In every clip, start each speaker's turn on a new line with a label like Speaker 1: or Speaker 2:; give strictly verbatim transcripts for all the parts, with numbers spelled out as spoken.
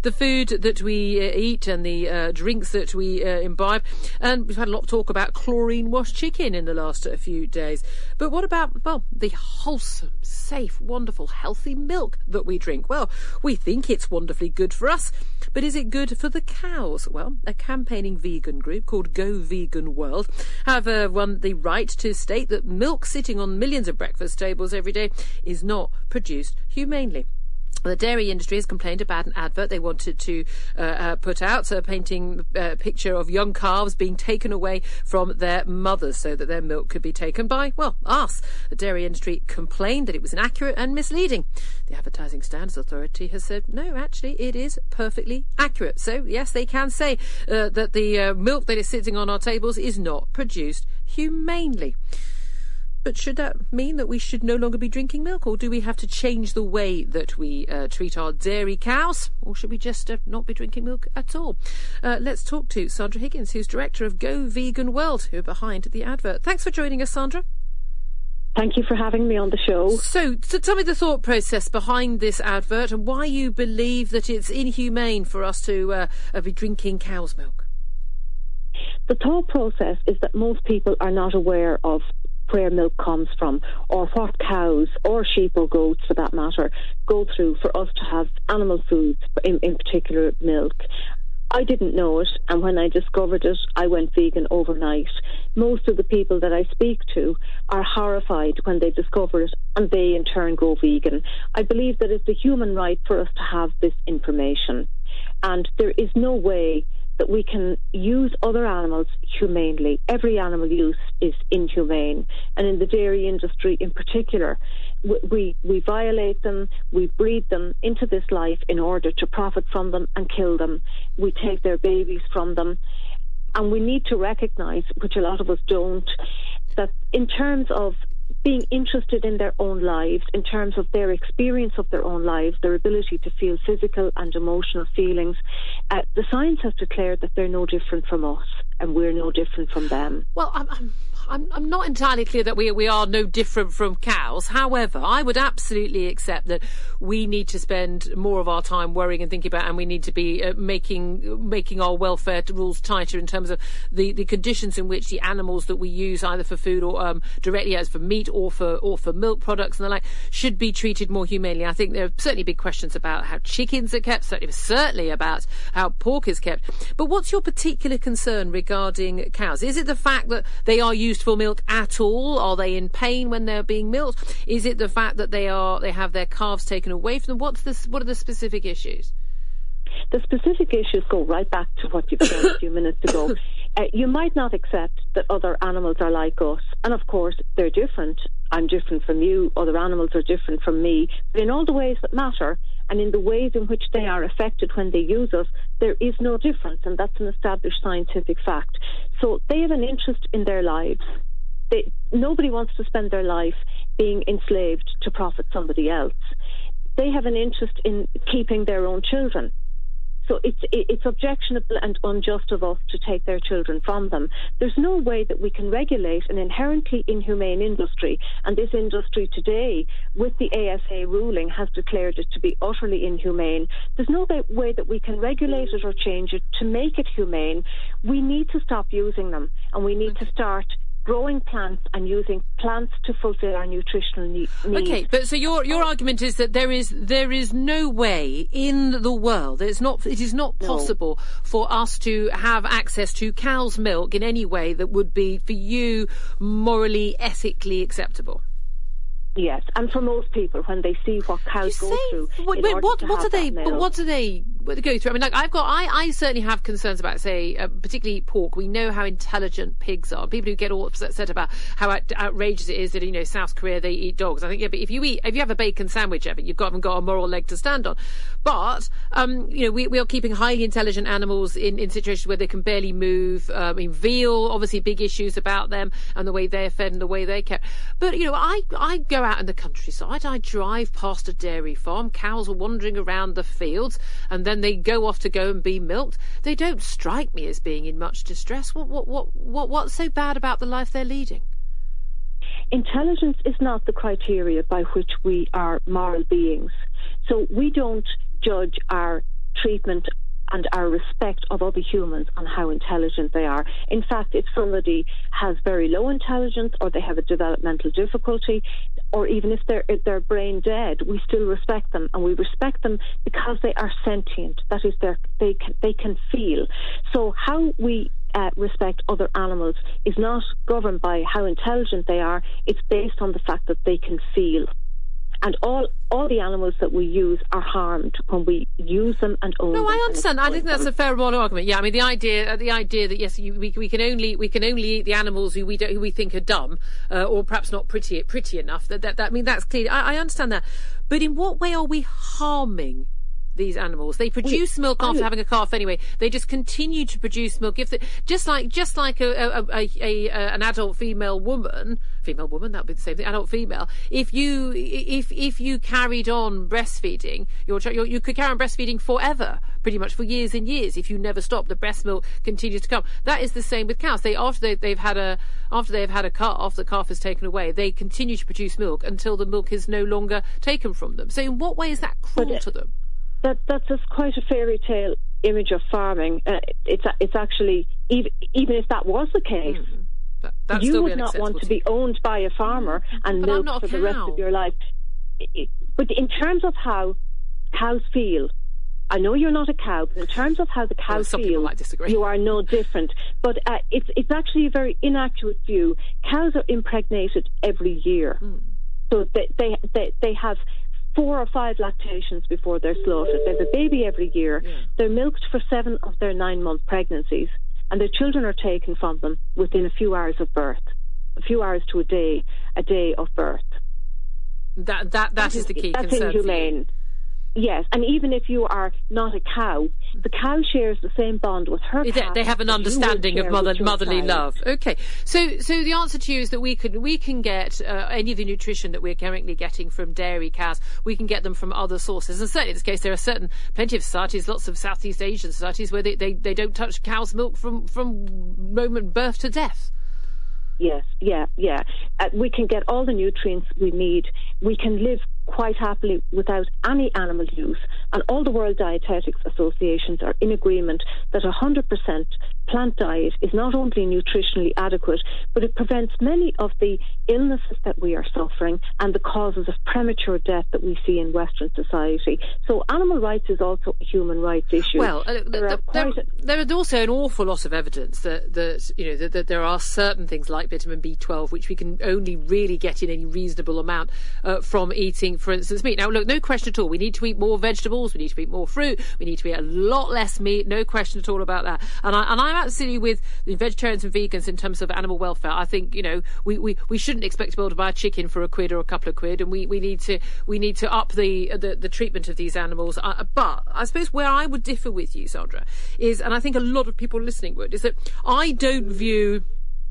Speaker 1: the food that we uh, eat and the uh, drinks that we uh, imbibe. And we've had a lot of talk about chlorine-washed chicken in the last uh, few days. But what about, well, the wholesome, safe, wonderful, healthy milk that we drink? Well, we think it's wonderfully good for us, but is it good for the cows? Well, a campaigning vegan group called Go Vegan World have uh, won the right to state that milk sitting on millions of breakfast tables every day is not produced humanely. The dairy industry has complained about an advert they wanted to uh, uh, put out, so painting a picture of young calves being taken away from their mothers so that their milk could be taken by, well, us. The dairy industry complained that it was inaccurate and misleading. The Advertising Standards Authority has said, no, actually, it is perfectly accurate. So, yes, they can say uh, that the uh, milk that is sitting on our tables is not produced humanely. But should that mean that we should no longer be drinking milk, or do we have to change the way that we uh, treat our dairy cows, or should we just uh, not be drinking milk at all? Uh, let's talk to Sandra Higgins, who's director of Go Vegan World, who are behind the advert. Thanks for joining us, Sandra.
Speaker 2: Thank you for having me on the show.
Speaker 1: So, so tell me the thought process behind this advert and why you believe that it's inhumane for us to uh, uh, be drinking cow's milk.
Speaker 2: The thought process is that most people are not aware of where milk comes from, or what cows or sheep or goats for that matter go through for us to have animal foods, in, in particular milk. I didn't know it, and when I discovered it, I went vegan overnight. Most of the people that I speak to are horrified when they discover it, and they in turn go vegan. I believe that it's a human right for us to have this information, and there is no way that we can use other animals humanely. Every animal use is inhumane, and in the dairy industry in particular, we, we violate them, we breed them into this life in order to profit from them and kill them. We take their babies from them, and we need to recognise, which a lot of us don't, that in terms of being interested in their own lives, in terms of their experience of their own lives, their ability to feel physical and emotional feelings, uh, the science has declared that they're no different from us, and we're no different from them.
Speaker 1: Well, I'm, I'm, I'm, I'm not entirely clear that we we are no different from cows. However, I would absolutely accept that we need to spend more of our time worrying and thinking about, and we need to be uh, making making our welfare rules tighter in terms of the, the conditions in which the animals that we use, either for food or um, directly as for meat or for or for milk products and the like, should be treated more humanely. I think there are certainly big questions about how chickens are kept, certainly, certainly about how pork is kept. But what's your particular concern regarding cows? Is it the fact that they are used for milk at all? Are they in pain when they're being milked? Is it the fact that they are they have their calves taken away from them? What's this? What are the specific issues?
Speaker 2: The specific issues go right back to what you've said a few minutes ago. Uh, you might not accept that other animals are like us, and of course they're different. I'm different from you, other animals are different from me, but in all the ways that matter, and in the ways in which they are affected when they use us, there is no difference, and that's an established scientific fact. So they have an interest in their lives. They, nobody wants to spend their life being enslaved to profit somebody else. They have an interest in keeping their own children. So it's it's objectionable and unjust of us to take their children from them. There's no way that we can regulate an inherently inhumane industry, and this industry today, with the A S A ruling, has declared it to be utterly inhumane. There's no way that we can regulate it or change it to make it humane. We need to stop using them, and we need to start growing plants and using plants to fulfill our nutritional needs.
Speaker 1: Okay, but so your your argument is that there is there is no way in the world, it's not it is not possible no. for us to have access to cow's milk in any way that would be, for you, morally, ethically acceptable.
Speaker 2: Yes, and for most people, when they see what cows go through,
Speaker 1: wait, wait, what what do they? But what do they what do they go through? I mean, like I've got, I, I certainly have concerns about, say, uh, particularly pork. We know how intelligent pigs are. People who get all upset about how out, outrageous it is that, you know, South Korea they eat dogs. I think, yeah, but if you eat, if you have a bacon sandwich, Evan, you've got haven't got a moral leg to stand on. But um, you know, we we are keeping highly intelligent animals in, in situations where they can barely move. Uh, I mean, veal, obviously, big issues about them and the way they're fed and the way they're kept. But you know, I I go out in the countryside, I drive past a dairy farm, cows are wandering around the fields, and then they go off to go and be milked. They don't strike me as being in much distress. What what what what what's so bad about the life they're leading?
Speaker 2: Intelligence is not the criteria by which we are moral beings. So we don't judge our treatment and our respect of other humans on how intelligent they are. In fact, if somebody has very low intelligence or they have a developmental difficulty, or even if they're, if they're brain dead, we still respect them, and we respect them because they are sentient. That is, they're, they can, they can feel. So how we uh, respect other animals is not governed by how intelligent they are. It's based on the fact that they can feel. And all all the animals that we use are harmed when we use them and own them.
Speaker 1: No, I understand. I think that's
Speaker 2: them.
Speaker 1: a fair moral argument. Yeah, I mean the idea, the idea that yes, you, we we can only we can only eat the animals who we don't, who we think are dumb, uh, or perhaps not pretty pretty enough. That, that that I mean that's clear. I, I understand that, but in what way are we harming these animals? They produce milk after having a calf anyway. They just continue to produce milk. If they, just like just like a, a, a, a, a an adult female woman, female woman, that would be the same thing. Adult female. If you if if you carried on breastfeeding, your, your you could carry on breastfeeding forever, pretty much for years and years. If you never stop, the breast milk continues to come. That is the same with cows. They after they, they've had a after they've had a calf, the calf is taken away. They continue to produce milk until the milk is no longer taken from them. So in what way is that cruel to them?
Speaker 2: That that's just quite a fairy tale image of farming. Uh, it's it's actually even even if that was the case, mm, that, that's you would not want to be owned by a farmer and
Speaker 1: but
Speaker 2: milk for the rest of your life. But in terms of how cows feel, I know you're not a cow, but in terms of how the cow
Speaker 1: well, some
Speaker 2: feels,
Speaker 1: might disagree.
Speaker 2: You are no different. But uh, it's it's actually a very inaccurate view. Cows are impregnated every year, mm. so they they they, they have four or five lactations before they're slaughtered. They have a baby every year. Yeah. They're milked for seven of their nine-month pregnancies, and their children are taken from them within a few hours of birth, a few hours to a day, a day of birth.
Speaker 1: That that that, that is the key
Speaker 2: that's
Speaker 1: concern.
Speaker 2: That's inhumane. Yes, and even if you are not a cow, the cow shares the same bond with her calf.
Speaker 1: They have an understanding of mother, motherly
Speaker 2: child.
Speaker 1: love. Okay, so so the answer to you is that we can we can get uh, any of the nutrition that we're currently getting from dairy cows. We can get them from other sources, and certainly in this case, there are certain plenty of societies, lots of Southeast Asian societies, where they they, they don't touch cow's milk from from moment birth to death.
Speaker 2: Yes, yeah, yeah. Uh, we can get all the nutrients we need. We can live quite happily without any animal use. And all the World Dietetics Associations are in agreement that one hundred percent plant diet is not only nutritionally adequate, but it prevents many of the illnesses that we are suffering and the causes of premature death that we see in Western society. So animal rights is also a human rights issue.
Speaker 1: Well, uh, there, there, there, a... there is also an awful lot of evidence that, that you know that, that there are certain things like vitamin B twelve which we can only really get in any reasonable amount uh, from eating, for instance, meat. Now, look, no question at all. We need to eat more vegetables. We need to eat more fruit. We need to eat a lot less meat. No question at all about that. And, I, and I'm absolutely with the vegetarians and vegans in terms of animal welfare. I think, you know, we, we, we shouldn't expect to be able to buy a chicken for a quid or a couple of quid, and we, we need to we need to up the the, the treatment of these animals. Uh, but I suppose where I would differ with you, Sandra, is, and I think a lot of people listening would, is that I don't view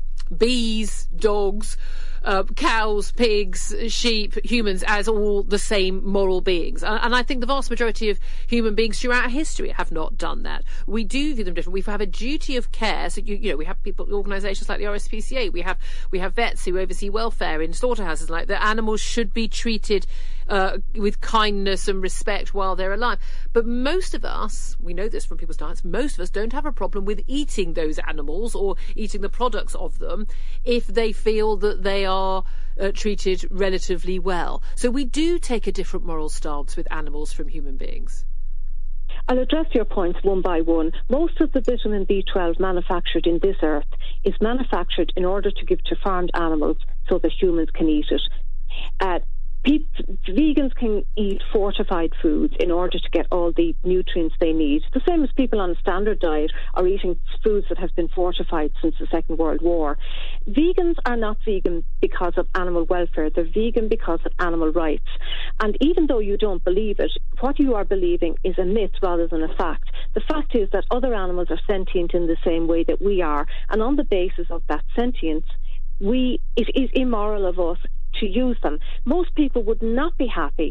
Speaker 1: bees, dogs, uh, cows, pigs, sheep, humans as all the same moral beings. And, and I think the vast majority of human beings throughout history have not done that. We do view them different. We have a duty of care. So, you, you know, we have people, organisations like the R S P C A. We have, we have vets who oversee welfare in slaughterhouses. Like the animals should be treated uh, with kindness and respect while they're alive. But most of us, we know this from people's diets, most of us don't have a problem with eating those animals or eating the products of them if they feel that they are are uh, treated relatively well. So we do take a different moral stance with animals from human beings.
Speaker 2: I'll address your points one by one. Most of the vitamin B twelve manufactured in this earth is manufactured in order to give to farmed animals so that humans can eat it. Uh, Pe- vegans can eat fortified foods in order to get all the nutrients they need. The same as people on a standard diet are eating foods that have been fortified since the Second World War. Vegans are not vegan because of animal welfare. They're vegan because of animal rights. And even though you don't believe it, what you are believing is a myth rather than a fact. The fact is that other animals are sentient in the same way that we are. And on the basis of that sentience, we it is immoral of us to use them. Most people would not be happy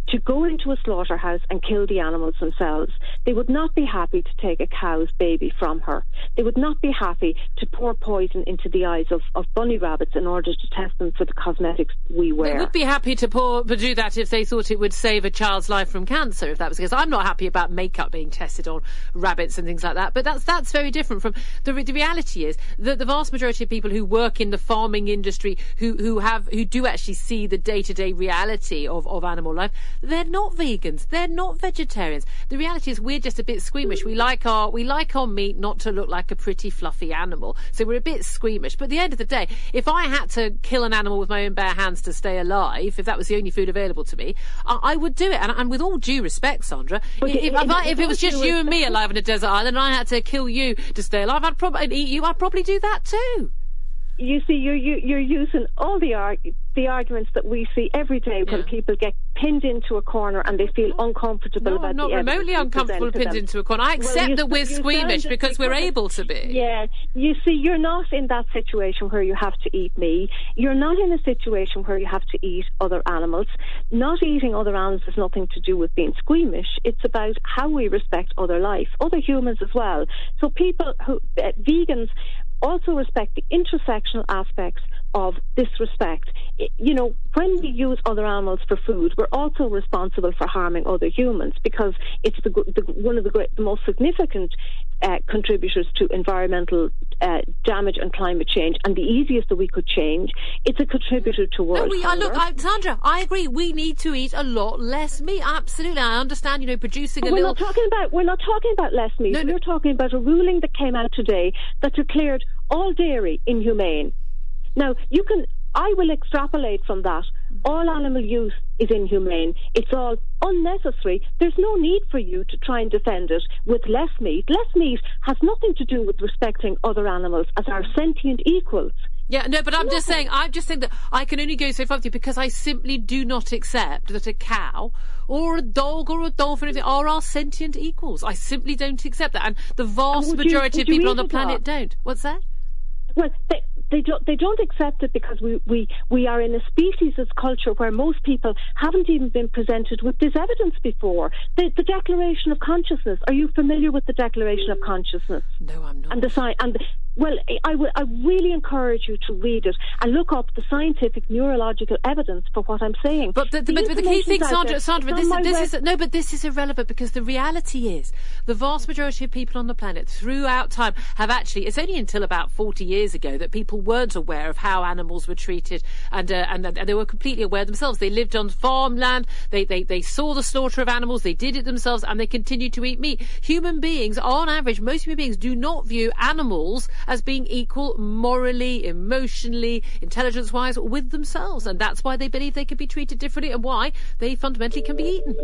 Speaker 2: to go into a slaughterhouse and kill the animals themselves. They would not be happy to take a cow's baby from her. They would not be happy to pour poison into the eyes of, of bunny rabbits in order to test them for the cosmetics we wear.
Speaker 1: They would be happy to, pour, to do that if they thought it would save a child's life from cancer, if that was the case. I'm not happy about makeup being tested on rabbits and things like that, but that's that's very different from... The, the reality is that the vast majority of people who work in the farming industry, who, who, have, who do actually see the day-to-day reality of, of animal life, they're not vegans. They're not vegetarians. The reality is we're just a bit squeamish. We like our we like our meat not to look like a pretty fluffy animal. So we're a bit squeamish. But at the end of the day, if I had to kill an animal with my own bare hands to stay alive, if that was the only food available to me, I, I would do it. And, and with all due respect, Sandra, if, if, if, I, if it was just you and me alive on a desert island and I had to kill you to stay alive, I'd probably eat you. I'd probably do that too.
Speaker 2: You see, you're you're using all the arg- the arguments that we see every day when yeah. people get pinned into a corner and they feel uncomfortable
Speaker 1: no,
Speaker 2: about
Speaker 1: I'm not
Speaker 2: the
Speaker 1: remotely uncomfortable pinned
Speaker 2: them.
Speaker 1: into a corner. I accept well, that we're squeamish because we're able to be.
Speaker 2: Yeah, you see, you're not in that situation where you have to eat me. You're not in a situation where you have to eat other animals. Not eating other animals has nothing to do with being squeamish. It's about how we respect other life, other humans as well. So people who uh, vegans also respect the intersectional aspects of this respect. You know, when we use other animals for food, we're also responsible for harming other humans because it's the, the one of the, great, the most significant uh, contributors to environmental uh, damage and climate change, and the easiest that we could change. It's a contributor to world
Speaker 1: no, we,
Speaker 2: hunger.
Speaker 1: Uh, look, I, Sandra, I agree. We need to eat a lot less meat. Absolutely, I understand. You know, producing
Speaker 2: but
Speaker 1: a
Speaker 2: we're
Speaker 1: little.
Speaker 2: Not talking about, we're not talking about less meat.
Speaker 1: No, no.
Speaker 2: We're talking about a ruling that came out today that declared all dairy inhumane. Now, you can, I will extrapolate from that. All animal use is inhumane. It's all unnecessary. There's no need for you to try and defend it with less meat. Less meat has nothing to do with respecting other animals as our sentient equals.
Speaker 1: Yeah, no, but I'm just saying, I'm just saying that I can only go so far with you because I simply do not accept that a cow or a dog or a dolphin are our sentient equals. I simply don't accept that. And the vast
Speaker 2: and
Speaker 1: majority
Speaker 2: you,
Speaker 1: of people on the
Speaker 2: it
Speaker 1: planet
Speaker 2: up?
Speaker 1: don't. What's that?
Speaker 2: Well, they, they don't. They don't accept it because we, we, we are in a species as culture where most people haven't even been presented with this evidence before. The, the Declaration of Consciousness. Are you familiar with the Declaration of Consciousness?
Speaker 1: No, I'm not.
Speaker 2: And the sci- and the, well, I would I really encourage you to read it and look up the scientific neurological evidence for what I'm saying.
Speaker 1: But the, the,
Speaker 2: the,
Speaker 1: but the key thing, Sandra,
Speaker 2: there,
Speaker 1: Sandra, this, this is no, but this is irrelevant because the reality is the vast majority of people on the planet throughout time have actually. It's only until about forty years ago that people weren't aware of how animals were treated, and uh, and, and they were completely aware themselves. They lived on farmland. They, they they saw the slaughter of animals. They did it themselves, and they continued to eat meat. Human beings, on average, most human beings do not view animals as being equal morally, emotionally, intelligence-wise with themselves, and that's why they believe they can be treated differently, and why they fundamentally can be eaten.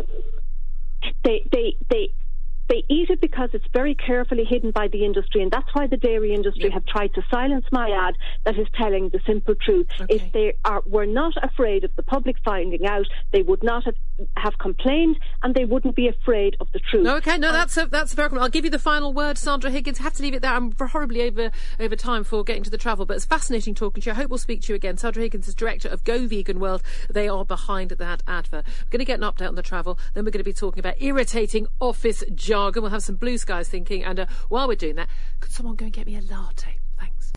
Speaker 2: They they they. They eat it because it's very carefully hidden by the industry, and that's why the dairy industry
Speaker 1: yeah.
Speaker 2: have tried to silence my ad that is telling the simple truth.
Speaker 1: Okay.
Speaker 2: If they are, were not afraid of the public finding out, they would not have, have complained, and they wouldn't be afraid of the truth.
Speaker 1: No, okay, no, that's a, that's a fair comment. I'll give you the final word, Sandra Higgins. Have to leave it there. I'm horribly over over time for getting to the travel, but it's fascinating talking to you. I hope we'll speak to you again. Sandra Higgins is director of Go Vegan World. They are behind that advert. We're going to get an update on the travel. Then we're going to be talking about irritating office jargon. We'll have some blue skies thinking, and uh, while we're doing that, could someone go and get me a latte? Thanks.